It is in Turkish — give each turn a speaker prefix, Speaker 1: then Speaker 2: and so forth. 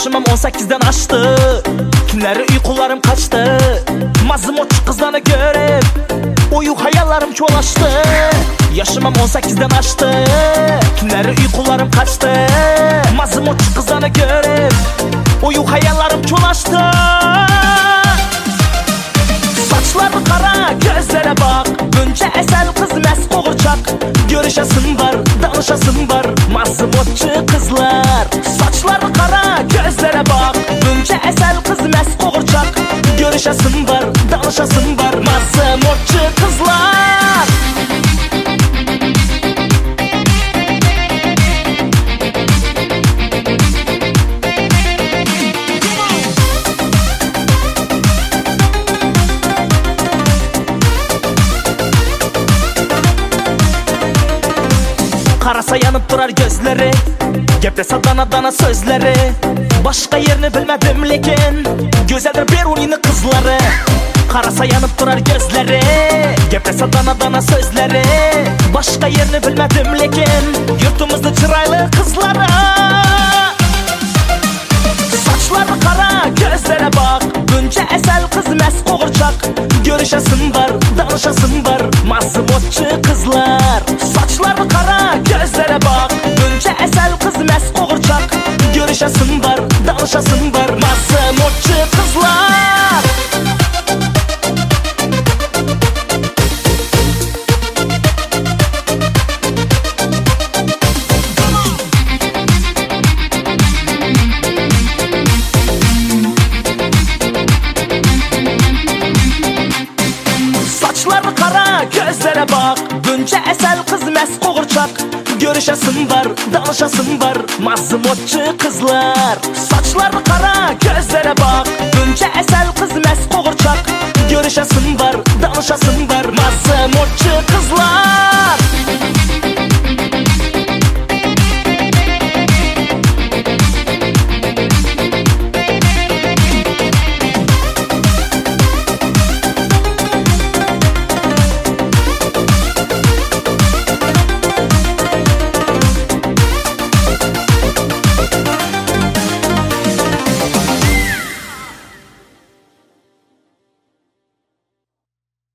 Speaker 1: Yaşımam 18'den aştı, tünleri uykularım kaçtı. Mazmutçu kızlarını görüp uyu hayallerim çoğalaştı. Yaşımam 18'den aştı, tünleri uykularım kaçtı. Mazmutçu kızlarını görüp uyu hayallerim çoğalaştı. Saçları kara, gözlere bak, önce esel kız mes qoğurçak. Görüşesin var, danışasın var, mazmutçu kızlar. Saçları kara, gözlere bak, önce esel kız mes qoğurçak. Görüşesin var, danışasın var, mazmutçu kızlar. Karasa yanıp durar gözleri, geplese dana dana sözleri. Başka yerini bilmedim lekin güzeldir Berun'un kızları. Karasa yanıp durar gözleri, geplese dana dana sözleri. Başka yerini bilmedim lekin yurtumuzda çıraylı kızları. Saçları kara, gözlere bak, önce esel kız mes qoğurçak. Görüşesin var, danışasın var, mazmutçu kızlar. Saçları kara, gözlere bak, önce esel kız mes qoğurçak. Görüşesin var, danışasın var, mazmutçu kızlar. Saçları kara, gözlere bak, önce esel kız mes qoğurçak. Görüşesin var, danışasın var, mazmutçu kızlar. Saçları kara, gözlere bak, önce esel kız mes qoğurçak. Görüşesin var, danışasın var, mazmutçu kızlar.